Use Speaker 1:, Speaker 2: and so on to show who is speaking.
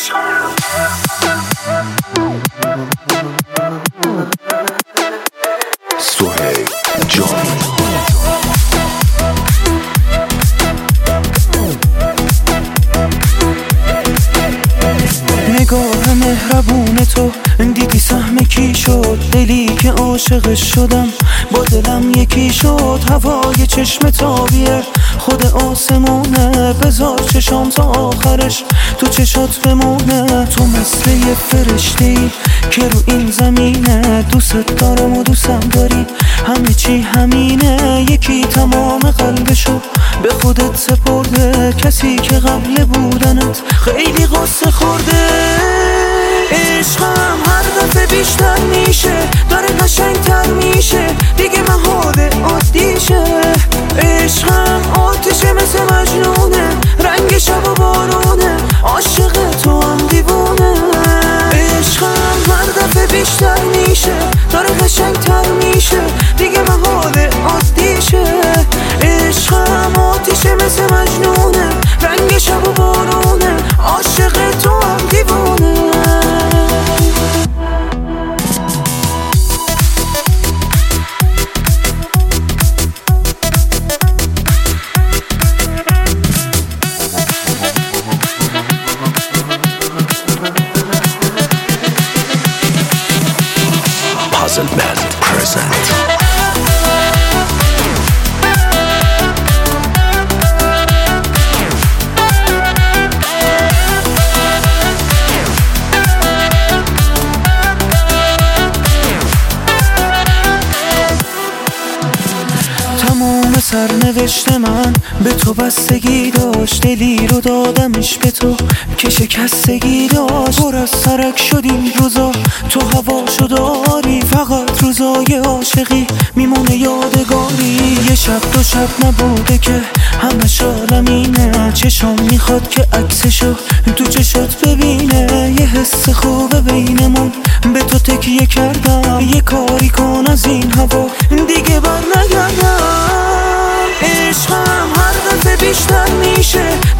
Speaker 1: سهیل جانی.
Speaker 2: نگاه مهربون تو دیدی سهم کی شد، دلی که عاشقش شدم با دلم یکی شد. هوای چشم تابیه خود آسمونه، بذار چشام تا آخرش تو چشات بمونه. تو مثل یه فرشته ای که رو این زمینه، دوست دارم و دوستم داری، همه چی همینه. یکی تمام قلبشو به خودت سپرده، کسی که قبل بودنت خیلی قصه خورده. عشقم هر دفعه بیشتر میشه، داره قشنگتر میشه، دیگه محال عادیشه. عشقم آتیشه مثل مجنونه، رنگ شب و بارونه، عاشق تو هم دیوونه. عشقم هر دفعه بیشتر میشه، داره قشنگتر میشه، دیگه محال عادیشه. عشقم آتیشه مثل مجنونه، رنگ شب و بارونه، عاشق تو هم دیوونه.
Speaker 1: Puzzle Band present.
Speaker 2: تمام سرنوشت من به تو بستگی داشت، دلی رو دادمش به تو که شکستگی داشت. پر از سرک شد این روزا، تو هواشو داری، فقط روزای عاشقی میمونه یادگاری. یه شب دو شب نبوده که همه عالمینه، چشام میخواد که عکسشو تو چشات ببینه. یه حس خوبه بینمون به تو تکیه کردم، یه کاری کن از این هوا دیگه بر نگردم. عشقم هر دفعه بیشتر میشه،